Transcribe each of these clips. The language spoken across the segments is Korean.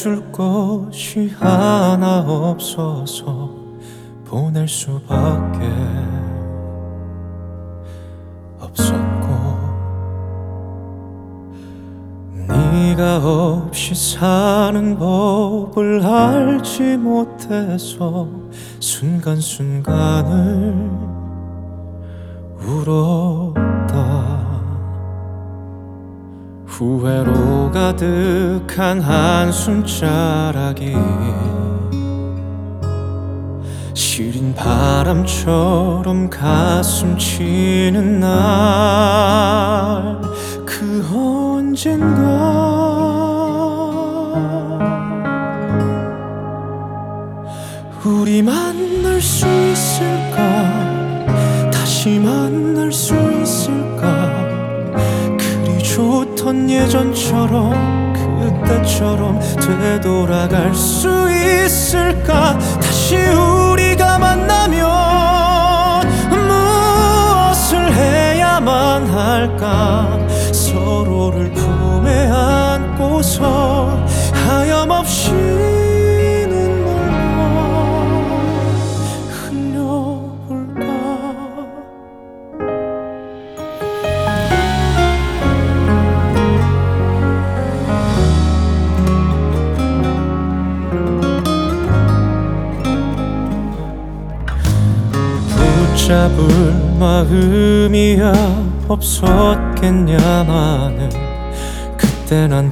보내줄 곳이 하나 없어서 보낼 수밖에 없었고, 네가 없이 사는 법을 알지 못해서 순간순간을 울었다. 후회로 가득한 한숨자락이 시린 바람처럼 가슴 치는 날, 그 언젠가 우리 만날 수 있을까? 다시 만날 수 있을까? 그리 좋던 예전처럼, 그때처럼 되돌아갈 수 있을까? 다시 우리가 만나면 무엇을 해야만 할까? 서로를 품에 안고서 하염없이 눈물만 흘려볼까? 붙잡을 마음이야 없었겠냐. 나는 그때 난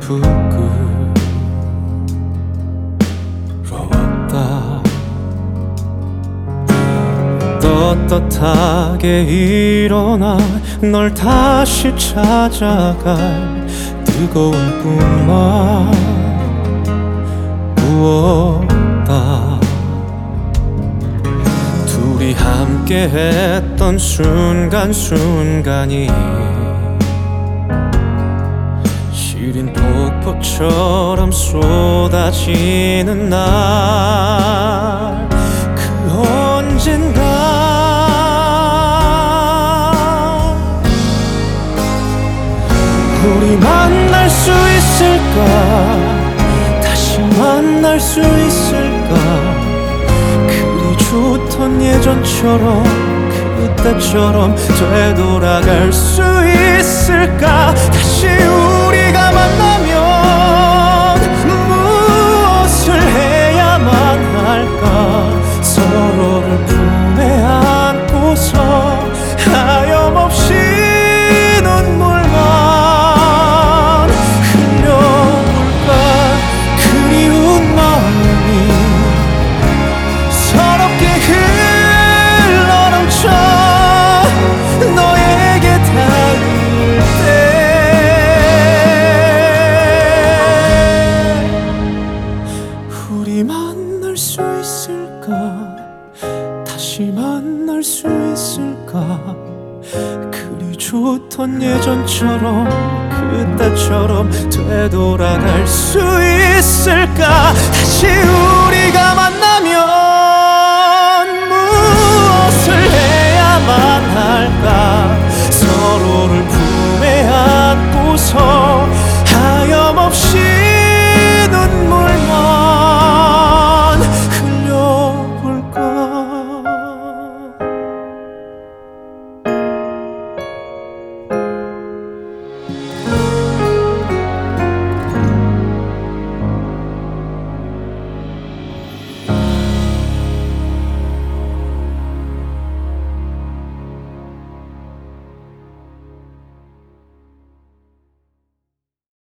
부끄러웠다. 떳떳하게 일어나 널 다시 찾아갈 뜨거운 꿈만 꾸었다. 둘이 함께 했던 순간순간이 시린 폭포처럼 쏟아지는 날, 그 언젠가 우리 만날 수 있을까? 다시 만날 수 있을까? 좋던 예전처럼, 그때처럼 되돌아갈 수 있을까? 다시 우리가 만나면 무엇을 해야만 할까? 서로를 품에 안고서 하염없이 눈물만 흘려볼까? 그리운 마음이 서럽게 흘러넘쳐 너에게 닿을 때, 우리 만날 수 있을까? 다시 만날 수 있을까? 그리 좋던 예전처럼, 그때처럼 되돌아갈 수 있을까? 다시 우리가 만나면 무엇을 해야만 할까?